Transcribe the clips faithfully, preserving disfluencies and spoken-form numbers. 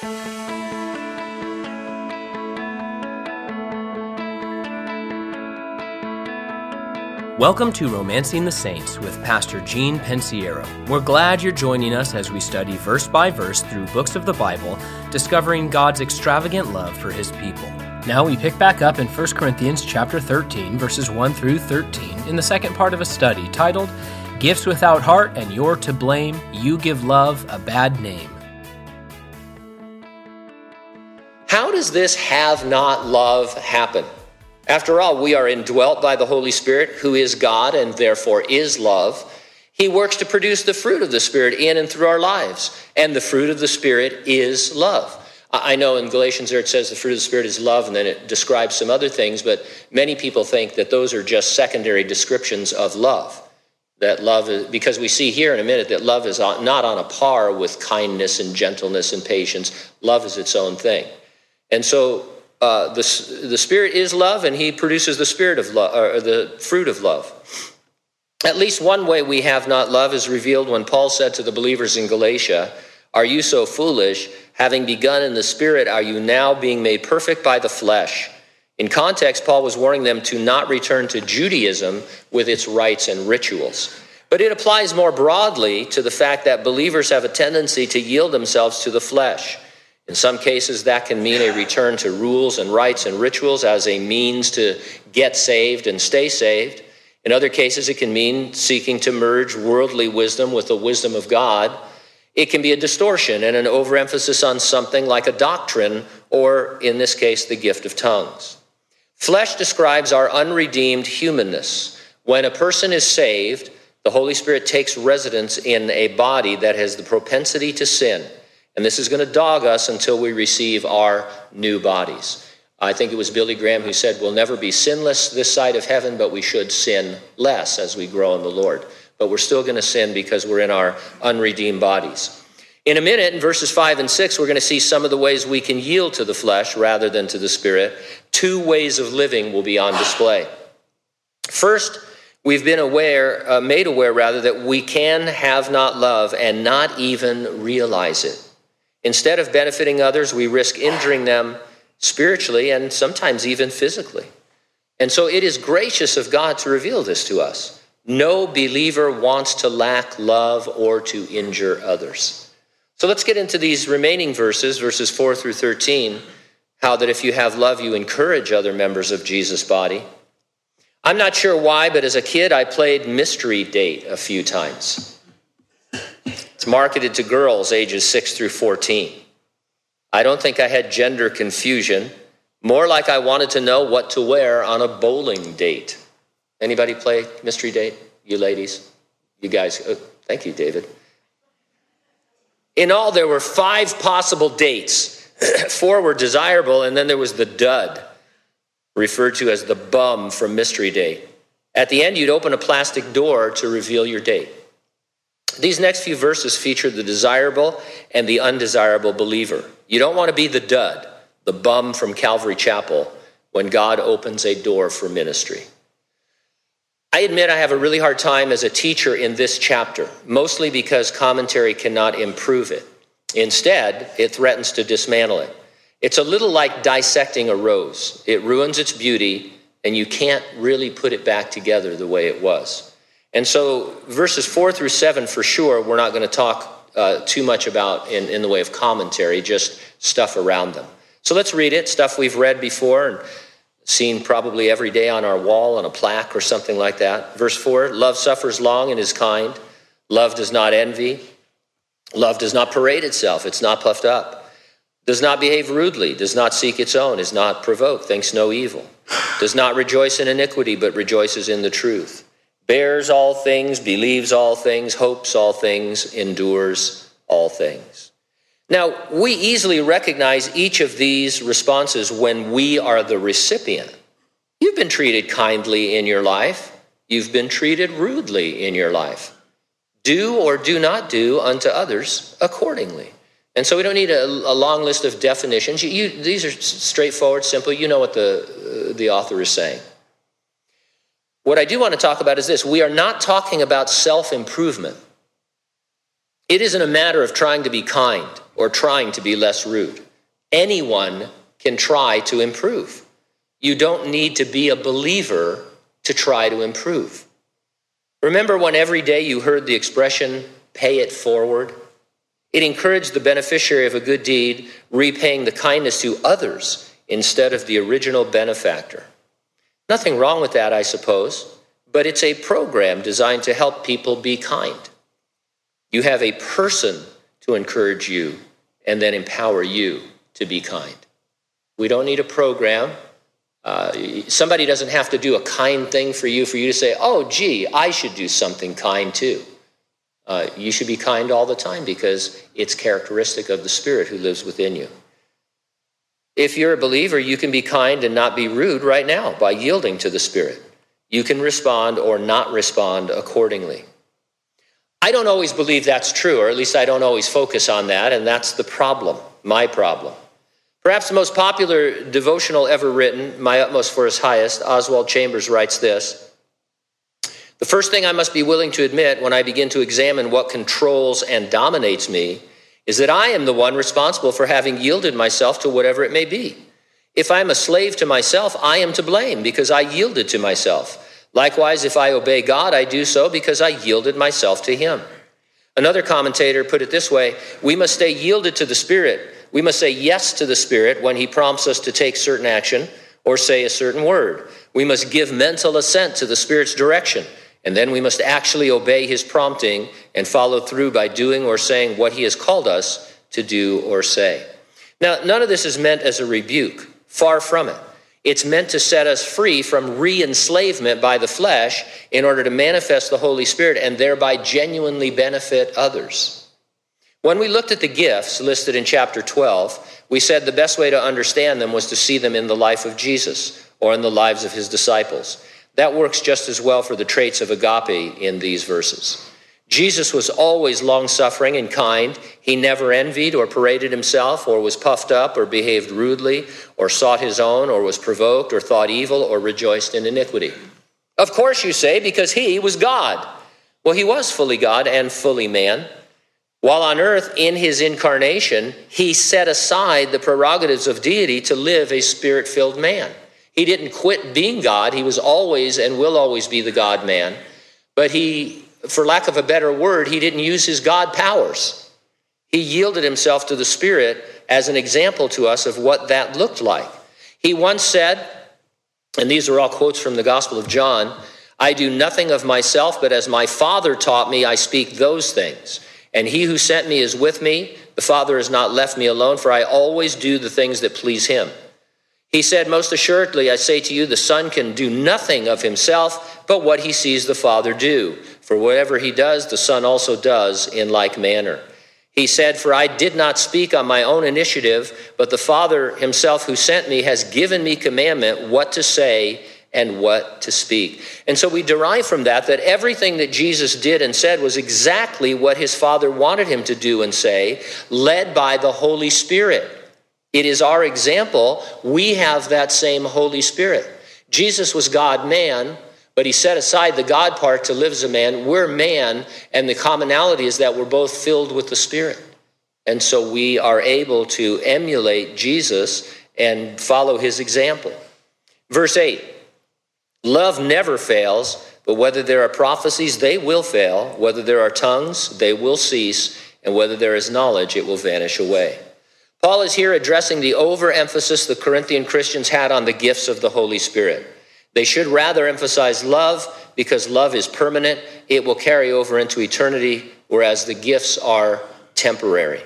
Welcome to Romancing the Saints with Pastor Gene Pensiero. We're glad you're joining us as we study verse by verse through books of the Bible, discovering God's extravagant love for his people. Now we pick back up in First Corinthians chapter thirteen, verses one through thirteen, in the second part of a study titled, Gifts Without Heart and You're to Blame, You Give Love a Bad Name. How does this have not love happen? After all, we are indwelt by the Holy Spirit, who is God and therefore is love. He works to produce the fruit of the Spirit in and through our lives, and the fruit of the Spirit is love. I know in Galatians there it says the fruit of the Spirit is love, and then it describes some other things, but many people think that those are just secondary descriptions of love. That love is, because we see here in a minute that love is not on a par with kindness and gentleness and patience. Love is its own thing. And so Uh, the, the Spirit is love, and he produces the spirit of love, or the fruit of love. At least one way we have not love is revealed when Paul said to the believers in Galatia, "Are you so foolish? Having begun in the Spirit, are you now being made perfect by the flesh?" In context, Paul was warning them to not return to Judaism with its rites and rituals. But it applies more broadly to the fact that believers have a tendency to yield themselves to the flesh. In some cases, that can mean a return to rules and rites and rituals as a means to get saved and stay saved. In other cases, it can mean seeking to merge worldly wisdom with the wisdom of God. It can be a distortion and an overemphasis on something like a doctrine, or in this case, the gift of tongues. Flesh describes our unredeemed humanness. When a person is saved, the Holy Spirit takes residence in a body that has the propensity to sin. And this is going to dog us until we receive our new bodies. I think it was Billy Graham who said, we'll never be sinless this side of heaven, but we should sin less as we grow in the Lord. But we're still going to sin because we're in our unredeemed bodies. In a minute, in verses five and six, we're going to see some of the ways we can yield to the flesh rather than to the Spirit. Two ways of living will be on display. First, we've been aware, uh, made aware rather, that we can have not love and not even realize it. Instead of benefiting others, we risk injuring them spiritually and sometimes even physically. And so it is gracious of God to reveal this to us. No believer wants to lack love or to injure others. So let's get into these remaining verses, verses four through thirteen, how that if you have love, you encourage other members of Jesus' body. I'm not sure why, but as a kid, I played Mystery Date a few times. It's marketed to girls ages six through fourteen. I don't think I had gender confusion. More like I wanted to know what to wear on a bowling date. Anybody play Mystery Date? You ladies? You guys? Oh, thank you, David. In all, there were five possible dates. Four were desirable, and then there was the dud, referred to as the bum from Mystery Date. At the end, you'd open a plastic door to reveal your date. These next few verses feature the desirable and the undesirable believer. You don't want to be the dud, the bum from Calvary Chapel, when God opens a door for ministry. I admit I have a really hard time as a teacher in this chapter, mostly because commentary cannot improve it. Instead, it threatens to dismantle it. It's a little like dissecting a rose. It ruins its beauty, and you can't really put it back together the way it was. And so verses four through seven, for sure, we're not going to talk uh, too much about in, in the way of commentary, just stuff around them. So let's read it, stuff we've read before and seen probably every day on our wall on a plaque or something like that. Verse four, love suffers long and is kind. Love does not envy. Love does not parade itself. It's not puffed up. Does not behave rudely. Does not seek its own. Is not provoked. Thinks no evil. Does not rejoice in iniquity, but rejoices in the truth. Bears all things, believes all things, hopes all things, endures all things. Now, we easily recognize each of these responses when we are the recipient. You've been treated kindly in your life. You've been treated rudely in your life. Do or do not do unto others accordingly. And so we don't need a, a long list of definitions. You, you, these are straightforward, simple. You know what the, uh, the author is saying. What I do want to talk about is this. We are not talking about self-improvement. It isn't a matter of trying to be kind or trying to be less rude. Anyone can try to improve. You don't need to be a believer to try to improve. Remember when every day you heard the expression, pay it forward? It encouraged the beneficiary of a good deed, repaying the kindness to others instead of the original benefactor. Nothing wrong with that, I suppose, but it's a program designed to help people be kind. You have a person to encourage you and then empower you to be kind. We don't need a program. Uh, somebody doesn't have to do a kind thing for you, for you to say, oh, gee, I should do something kind too. Uh, you should be kind all the time because it's characteristic of the Spirit who lives within you. If you're a believer, you can be kind and not be rude right now by yielding to the Spirit. You can respond or not respond accordingly. I don't always believe that's true, or at least I don't always focus on that, and that's the problem, my problem. Perhaps the most popular devotional ever written, My Utmost for His Highest, Oswald Chambers writes this: the first thing I must be willing to admit when I begin to examine what controls and dominates me is that I am the one responsible for having yielded myself to whatever it may be. If I am a slave to myself, I am to blame because I yielded to myself. Likewise, if I obey God, I do so because I yielded myself to Him. Another commentator put it this way: we must stay yielded to the Spirit. We must say yes to the Spirit when He prompts us to take certain action or say a certain word. We must give mental assent to the Spirit's direction, and then we must actually obey His prompting and follow through by doing or saying what He has called us to do or say. Now, none of this is meant as a rebuke. Far from it. It's meant to set us free from re-enslavement by the flesh in order to manifest the Holy Spirit and thereby genuinely benefit others. When we looked at the gifts listed in chapter twelve, we said the best way to understand them was to see them in the life of Jesus or in the lives of His disciples. That works just as well for the traits of agape in these verses. Jesus was always long-suffering and kind. He never envied or paraded himself or was puffed up or behaved rudely or sought his own or was provoked or thought evil or rejoiced in iniquity. Of course, you say, because He was God. Well, He was fully God and fully man. While on earth, in His incarnation, He set aside the prerogatives of deity to live a Spirit-filled man. He didn't quit being God. He was always and will always be the God-man. But He, for lack of a better word, He didn't use His God powers. He yielded Himself to the Spirit as an example to us of what that looked like. He once said, and these are all quotes from the Gospel of John, I do nothing of myself, but as my Father taught me, I speak those things. And He who sent me is with me. The Father has not left me alone, for I always do the things that please Him. He said, most assuredly, I say to you, the Son can do nothing of Himself, but what He sees the Father do. For whatever He does, the Son also does in like manner. He said, for I did not speak on my own initiative, but the Father Himself who sent me has given me commandment what to say and what to speak. And so we derive from that that everything that Jesus did and said was exactly what His Father wanted Him to do and say, led by the Holy Spirit. It is our example. We have that same Holy Spirit. Jesus was God-man, but He set aside the God part to live as a man. We're man, and the commonality is that we're both filled with the Spirit. And so we are able to emulate Jesus and follow His example. Verse eight, love never fails, but whether there are prophecies, they will fail. Whether there are tongues, they will cease. And whether there is knowledge, it will vanish away. Paul is here addressing the overemphasis the Corinthian Christians had on the gifts of the Holy Spirit. They should rather emphasize love because love is permanent. It will carry over into eternity, whereas the gifts are temporary.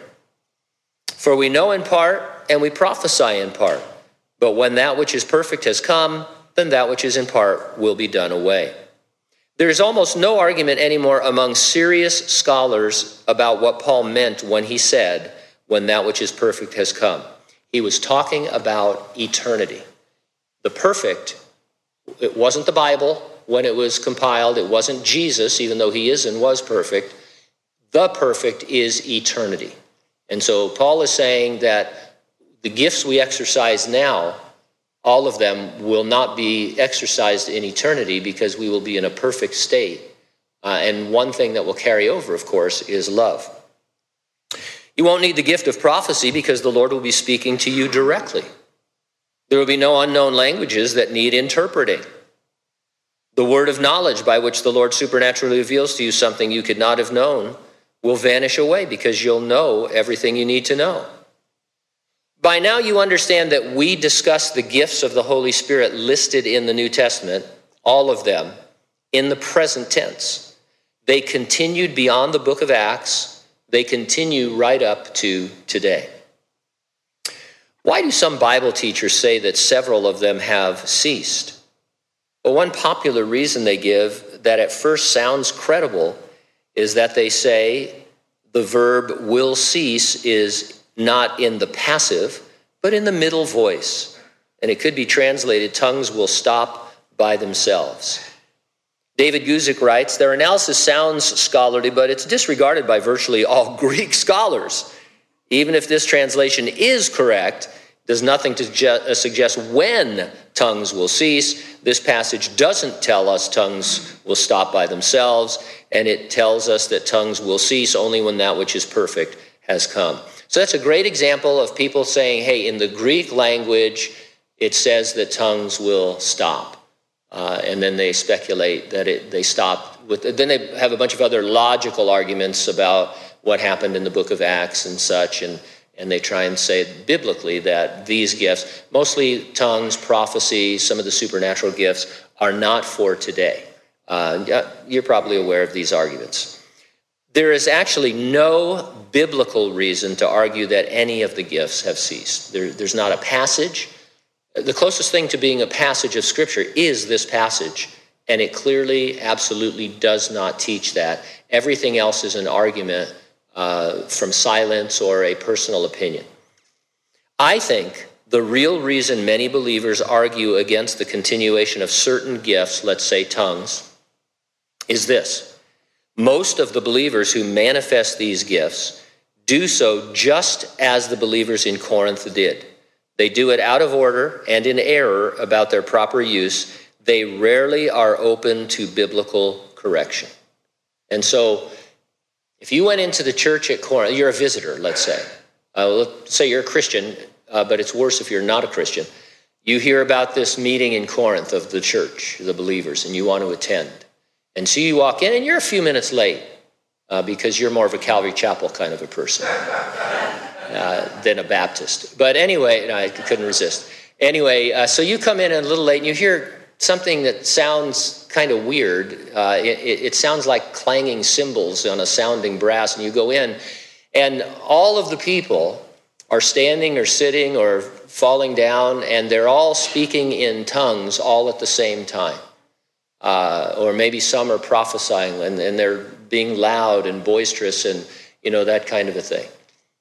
For we know in part and we prophesy in part. But when that which is perfect has come, then that which is in part will be done away. There is almost no argument anymore among serious scholars about what Paul meant when he said, when that which is perfect has come. He was talking about eternity. The perfect, it wasn't the Bible when it was compiled. It wasn't Jesus, even though He is and was perfect. The perfect is eternity. And so Paul is saying that the gifts we exercise now, all of them will not be exercised in eternity because we will be in a perfect state. Uh, and one thing that will carry over, of course, is love. You won't need the gift of prophecy because the Lord will be speaking to you directly. There will be no unknown languages that need interpreting. The word of knowledge by which the Lord supernaturally reveals to you something you could not have known will vanish away because you'll know everything you need to know. By now you understand that we discuss the gifts of the Holy Spirit listed in the New Testament, all of them, in the present tense. They continued beyond the book of Acts. They continue right up to today. Why do some Bible teachers say that several of them have ceased? Well, one popular reason they give that at first sounds credible is that they say the verb will cease is not in the passive, but in the middle voice. And it could be translated, tongues will stop by themselves. David Guzik writes, their analysis sounds scholarly, but it's disregarded by virtually all Greek scholars. Even if this translation is correct, does nothing to ju- suggest when tongues will cease. This passage doesn't tell us tongues will stop by themselves, and it tells us that tongues will cease only when that which is perfect has come. So that's a great example of people saying, hey, in the Greek language, it says that tongues will stop. Uh, and then they speculate that it, they stop. With, then they have a bunch of other logical arguments about what happened in the book of Acts and such, and And they try and say biblically that these gifts, mostly tongues, prophecy, some of the supernatural gifts, are not for today. Uh, you're probably aware of these arguments. There is actually no biblical reason to argue that any of the gifts have ceased. There, there's not a passage. The closest thing to being a passage of Scripture is this passage, and it clearly, absolutely does not teach that. Everything else is an argument Uh, from silence or a personal opinion. I think the real reason many believers argue against the continuation of certain gifts, let's say tongues, is this. Most of the believers who manifest these gifts do so just as the believers in Corinth did. They do it out of order and in error about their proper use. They rarely are open to biblical correction. And so if you went into the church at Corinth, you're a visitor, let's say. Uh, let's say you're a Christian, uh, but it's worse if you're not a Christian. You hear about this meeting in Corinth of the church, the believers, and you want to attend. And so you walk in, and you're a few minutes late uh, because you're more of a Calvary Chapel kind of a person uh, than a Baptist. But anyway, no, I couldn't resist. Anyway, uh, so you come in a little late, and you hear something that sounds kind of weird. Uh, it, it sounds like clanging cymbals on a sounding brass, and you go in, and all of the people are standing or sitting or falling down, and they're all speaking in tongues all at the same time. Uh, or maybe some are prophesying, and, and they're being loud and boisterous and, you know, that kind of a thing.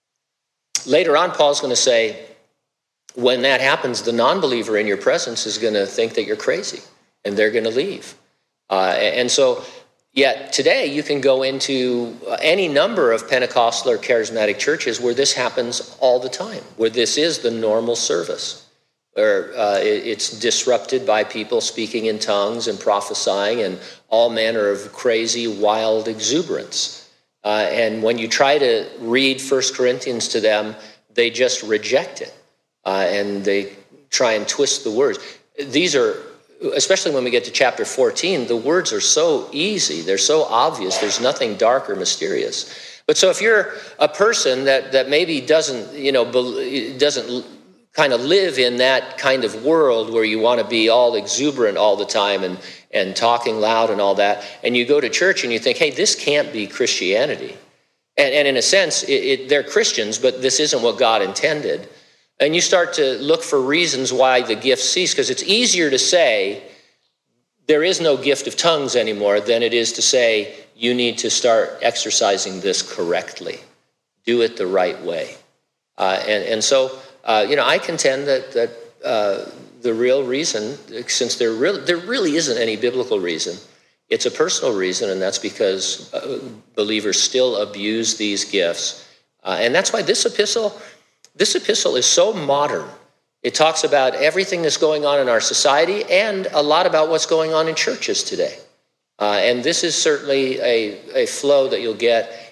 Later on, Paul's going to say, when that happens, the non-believer in your presence is going to think that you're crazy, and they're going to leave. Uh, and so, yet today you can go into any number of Pentecostal or charismatic churches where this happens all the time, where this is the normal service, where uh, it, it's disrupted by people speaking in tongues and prophesying and all manner of crazy, wild exuberance. Uh, and when you try to read First Corinthians to them, they just reject it. Uh, and they try and twist the words. These are, especially when we get to chapter fourteen, the words are so easy. They're so obvious. There's nothing dark or mysterious. But so if you're a person that, that maybe doesn't, you know, doesn't kind of live in that kind of world where you want to be all exuberant all the time and, and talking loud and all that, and you go to church and you think, hey, this can't be Christianity. And, and in a sense, it, it, they're Christians, but this isn't what God intended. And you start to look for reasons why the gifts cease, because it's easier to say there is no gift of tongues anymore than it is to say you need to start exercising this correctly. Do it the right way. Uh, and, and so, uh, you know, I contend that, that uh, the real reason, since there really, there really isn't any biblical reason, it's a personal reason, and that's because uh, believers still abuse these gifts. Uh, and that's why this epistle... This epistle is so modern. It talks about everything that's going on in our society and a lot about what's going on in churches today. Uh, and this is certainly a, a flow that you'll get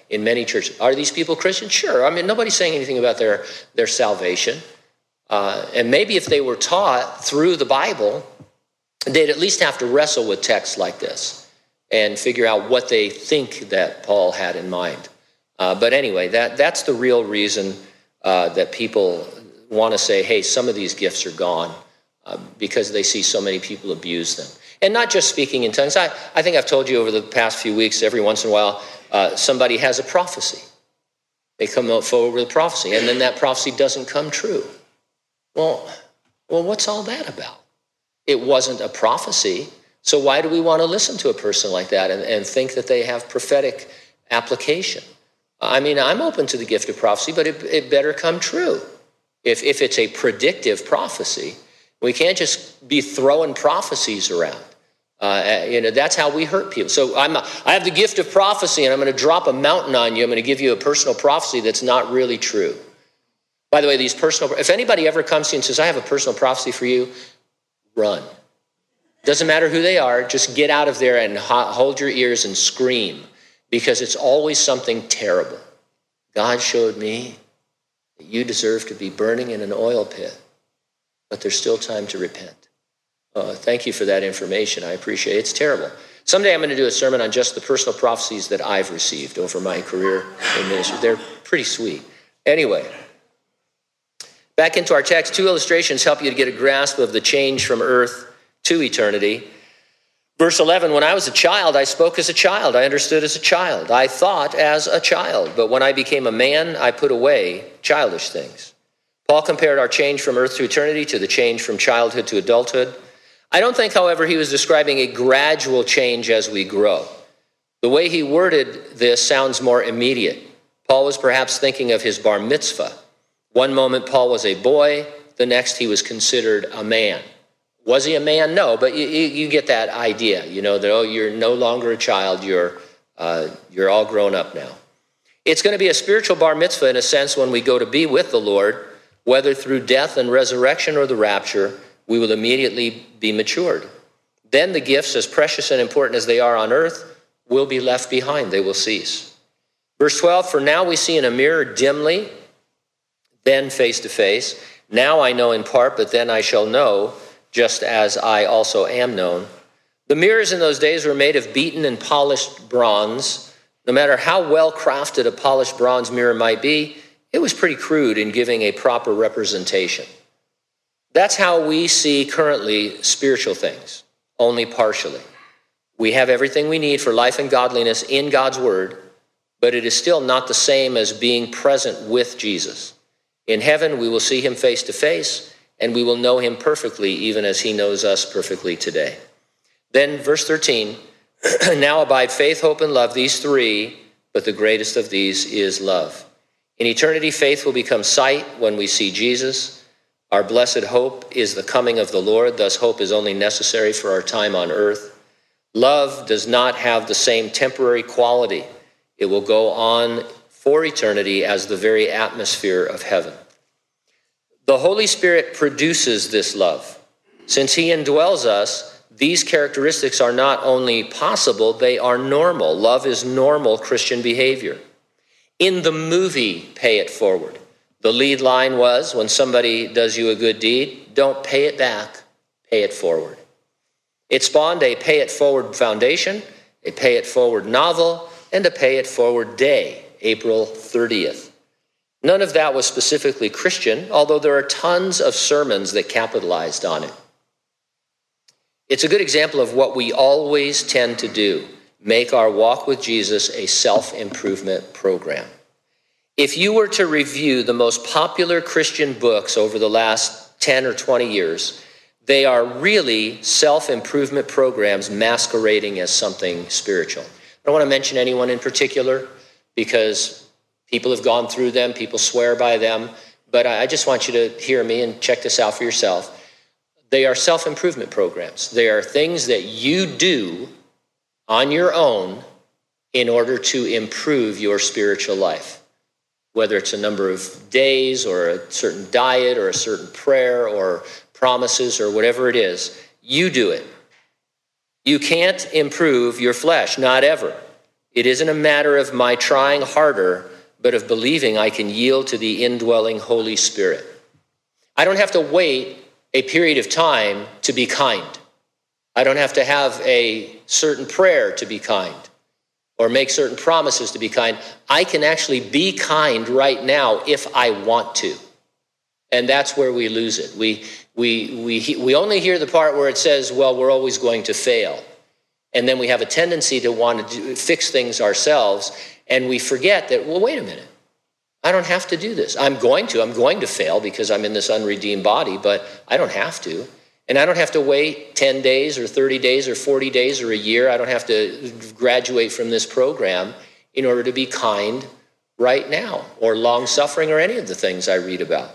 in many churches. Are these people Christians? Sure. I mean, nobody's saying anything about their, their salvation. Uh, and maybe if they were taught through the Bible, they'd at least have to wrestle with texts like this and figure out what they think that Paul had in mind. Uh, but anyway, that that's the real reason uh, that people want to say, hey, some of these gifts are gone uh, because they see so many people abuse them. And not just speaking in tongues. I, I think I've told you over the past few weeks, every once in a while, uh, somebody has a prophecy. They come forward with a prophecy, and then that prophecy doesn't come true. Well, well, what's all that about? It wasn't a prophecy, so why do we want to listen to a person like that and, and think that they have prophetic application? I mean, I'm open to the gift of prophecy, but it, it better come true. If, if it's a predictive prophecy, we can't just be throwing prophecies around. Uh, you know, that's how we hurt people. So I'm a, I have the gift of prophecy, and I'm going to drop a mountain on you. I'm going to give you a personal prophecy that's not really true. By the way, these personal, if anybody ever comes to you and says, I have a personal prophecy for you, run. Doesn't matter who they are, just get out of there and ho- hold your ears and scream, because it's always something terrible. God showed me that you deserve to be burning in an oil pit, but there's still time to repent. Uh, thank you for that information. I appreciate it. It's terrible. Someday I'm going to do a sermon on just the personal prophecies that I've received over my career in ministry. They're pretty sweet. Anyway, back into our text, two illustrations help you to get a grasp of the change from earth to eternity. Verse eleven, when I was a child, I spoke as a child. I understood as a child. I thought as a child. But when I became a man, I put away childish things. Paul compared our change from earth to eternity to the change from childhood to adulthood. I don't think, however, he was describing a gradual change as we grow. The way he worded this sounds more immediate. Paul was perhaps thinking of his bar mitzvah. One moment Paul was a boy, the next he was considered a man. Was he a man? No, but you, you get that idea, you know, that, oh, you're no longer a child, you're, uh, you're all grown up now. It's going to be a spiritual bar mitzvah in a sense when we go to be with the Lord, whether through death and resurrection or the rapture, we will immediately be matured. Then the gifts, as precious and important as they are on earth, will be left behind. They will cease. Verse twelve, for now we see in a mirror dimly, then face to face. Now I know in part, but then I shall know, just as I also am known. The mirrors in those days were made of beaten and polished bronze. No matter how well crafted a polished bronze mirror might be, it was pretty crude in giving a proper representation. That's how we see currently spiritual things, only partially. We have everything we need for life and godliness in God's word, but it is still not the same as being present with Jesus. In heaven, we will see him face to face, and we will know him perfectly, even as he knows us perfectly today. Then verse thirteen, now abide faith, hope, and love, these three, but the greatest of these is love. In eternity, faith will become sight when we see Jesus. Our blessed hope is the coming of the Lord, thus hope is only necessary for our time on earth. Love does not have the same temporary quality. It will go on for eternity as the very atmosphere of heaven. The Holy Spirit produces this love. Since he indwells us, these characteristics are not only possible, they are normal. Love is normal Christian behavior. In the movie Pay It Forward, the lead line was, when somebody does you a good deed, don't pay it back, pay it forward. It spawned a Pay It Forward Foundation, a Pay It Forward novel, and a Pay It Forward Day, April thirtieth. None of that was specifically Christian, although there are tons of sermons that capitalized on it. It's a good example of what we always tend to do, make our walk with Jesus a self-improvement program. If you were to review the most popular Christian books over the last ten or twenty years, they are really self-improvement programs masquerading as something spiritual. I don't want to mention anyone in particular because people have gone through them, people swear by them, but I just want you to hear me and check this out for yourself. They are self-improvement programs. They are things that you do on your own in order to improve your spiritual life. Whether it's a number of days or a certain diet or a certain prayer or promises or whatever it is, you do it. You can't improve your flesh, not ever. It isn't a matter of my trying harder, but of believing I can yield to the indwelling Holy Spirit. I don't have to wait a period of time to be kind. I don't have to have a certain prayer to be kind or make certain promises to be kind. I can actually be kind right now if I want to. And that's where we lose it. We, we, we, we only hear the part where it says, well, we're always going to fail. And then we have a tendency to want to do, fix things ourselves. And we forget that, well, wait a minute. I don't have to do this. I'm going to. I'm going to fail because I'm in this unredeemed body, but I don't have to. And I don't have to wait ten days or thirty days or forty days or a year. I don't have to graduate from this program in order to be kind right now or long-suffering or any of the things I read about.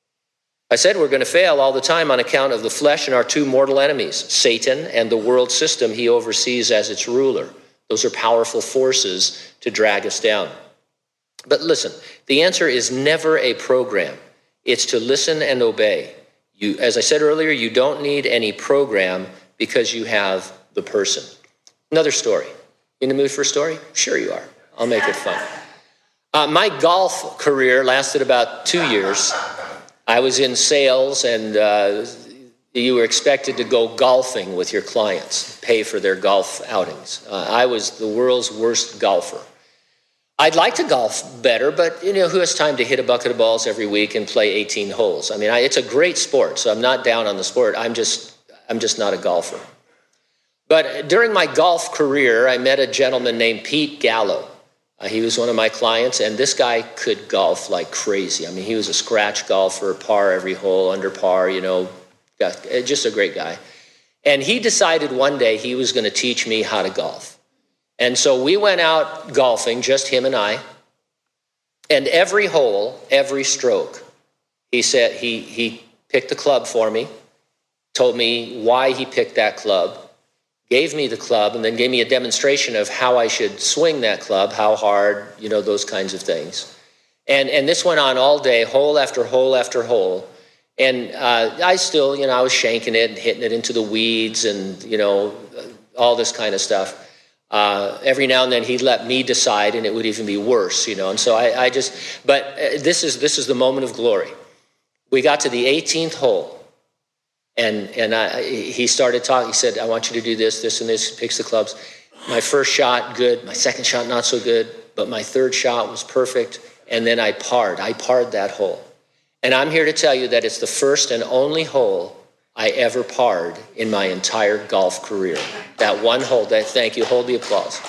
I said we're going to fail all the time on account of the flesh and our two mortal enemies, Satan and the world system he oversees as its ruler. Those are powerful forces to drag us down. But listen, the answer is never a program. It's to listen and obey. You, as I said earlier, you don't need any program because you have the person. Another story. In the mood for a story? Sure you are. I'll make it fun. Uh, my golf career lasted about two years. I was in sales, and uh, you were expected to go golfing with your clients, pay for their golf outings. Uh, I was the world's worst golfer. I'd like to golf better, but you know, who has time to hit a bucket of balls every week and play eighteen holes? I mean, I, it's a great sport, so I'm not down on the sport. I'm just, I'm just not a golfer. But during my golf career, I met a gentleman named Pete Gallo. Uh, he was one of my clients, and this guy could golf like crazy. I mean, he was a scratch golfer, par every hole, under par, you know, just a great guy. And he decided one day he was going to teach me how to golf. And so we went out golfing, just him and I, and every hole, every stroke, he said he he picked the club for me, told me why he picked that club, gave me the club, and then gave me a demonstration of how I should swing that club, how hard, you know, those kinds of things. And and this went on all day, hole after hole after hole. And uh, I still, you know, I was shanking it and hitting it into the weeds and, you know, all this kind of stuff. Uh, every now and then he'd let me decide, and it would even be worse, you know. And so I, I just, but uh, this is this is the moment of glory. We got to the eighteenth hole, and and I, he started talking. He said, "I want you to do this, this, and this." He picks the clubs. My first shot, good. My second shot, not so good. But my third shot was perfect. And then I parred. I parred that hole. And I'm here to tell you that it's the first and only hole I ever parred in my entire golf career. That one hole, that, thank you, hold the applause.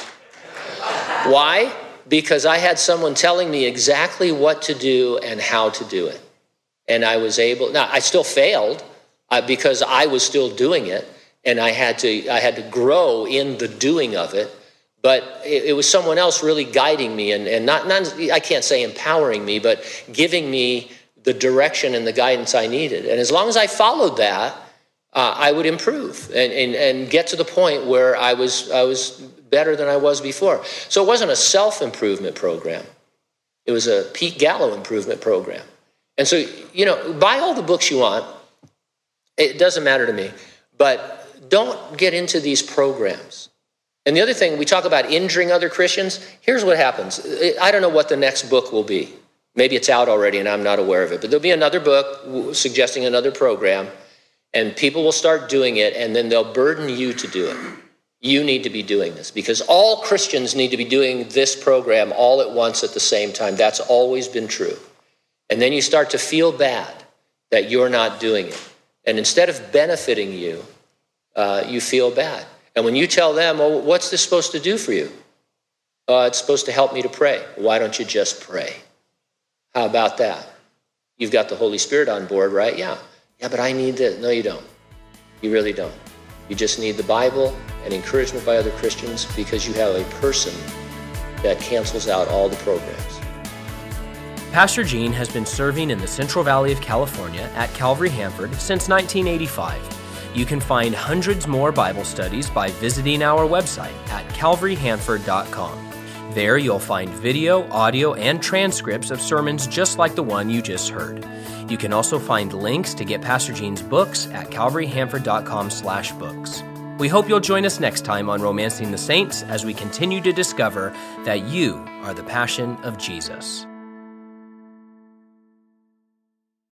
Why? Because I had someone telling me exactly what to do and how to do it. And I was able, now I still failed uh, because I was still doing it, and I had to I had to grow in the doing of it, but it, it was someone else really guiding me and, and not, not, I can't say empowering me, but giving me the direction and the guidance I needed. And as long as I followed that, uh, I would improve and, and, and get to the point where I was I was better than I was before. So it wasn't a self-improvement program. It was a Pete Gallo improvement program. And so, you know, buy all the books you want. It doesn't matter to me. But don't get into these programs. And the other thing, we talk about injuring other Christians. Here's what happens. I don't know what the next book will be. Maybe it's out already and I'm not aware of it. But there'll be another book suggesting another program, and people will start doing it, and then they'll burden you to do it. You need to be doing this because all Christians need to be doing this program all at once at the same time. That's always been true. And then you start to feel bad that you're not doing it. And instead of benefiting you, uh, you feel bad. And when you tell them, well, what's this supposed to do for you? Uh, it's supposed to help me to pray. Why don't you just pray? How about that? You've got the Holy Spirit on board, right? Yeah. Yeah, but I need this. No, you don't. You really don't. You just need the Bible and encouragement by other Christians because you have a person that cancels out all the programs. Pastor Gene has been serving in the Central Valley of California at Calvary Hanford since nineteen eighty-five. You can find hundreds more Bible studies by visiting our website at calvary hanford dot com. There you'll find video, audio, and transcripts of sermons just like the one you just heard. You can also find links to get Pastor Gene's books at calvary hanford dot com slash books. We hope you'll join us next time on Romancing the Saints as we continue to discover that you are the passion of Jesus.